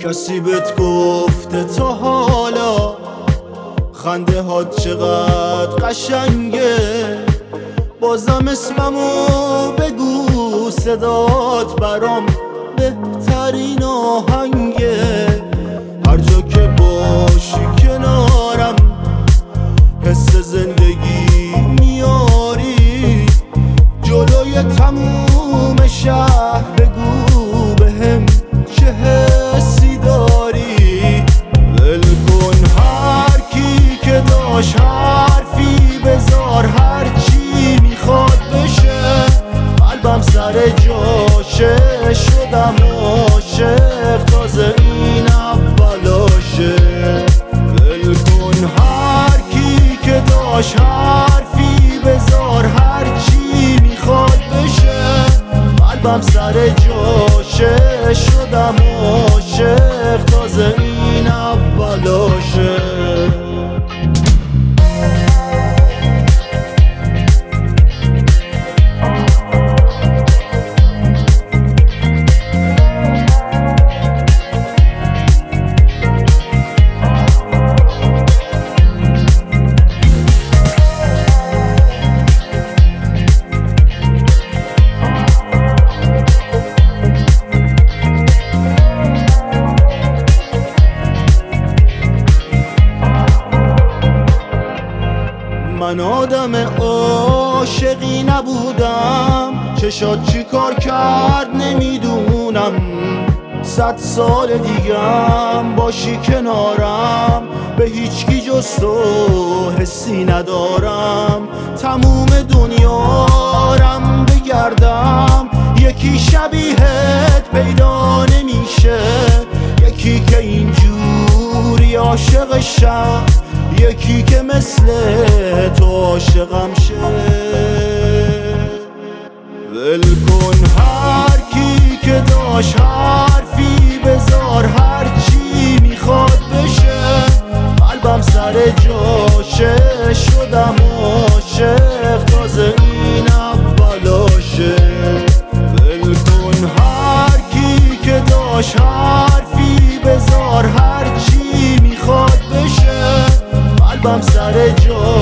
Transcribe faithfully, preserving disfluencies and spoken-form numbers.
کسی بهت گفته تا حالا خنده ها چقدر قشنگه؟ بازم اسممو بگو، صدات برام بهترین آهنگه. هر جا که باشی کنارم حس زندگی میاری. جلوی تموم شهر بگو بهم چه حسی داری. ول کن هر کی که داشت حرفی بذار، هر چی میخواد بشه. قلبم سر جاشه، شدم عاشق، تازه این اولاشه. ول کن هر کی که داشت حرفی بذار، هر چی میخواد بشه. قلبم سر جاشه، شدم عاشق، تازه این اولاشه. من آدم عاشقی نبودم، چشات چی کار کرد نمیدونم. صد سال دیگم باشی کنارم، به هیچکی جز تو حسی ندارم. تموم دنیارم بگردم، یکی شبیهت پیدا نمیشه. یکی که اینجوری عاشقشم، یکی که مثل تو عاشقم شه. ول کن هر کی که داشت حرفی بذار، هر چی میخواد بشه. قلبم سر جاشه، شدم عاشق، تازه این اولاشه. ول کن هر کی که داشت حرفی بذار، هر چی میخواد بشه. قلبم سر جا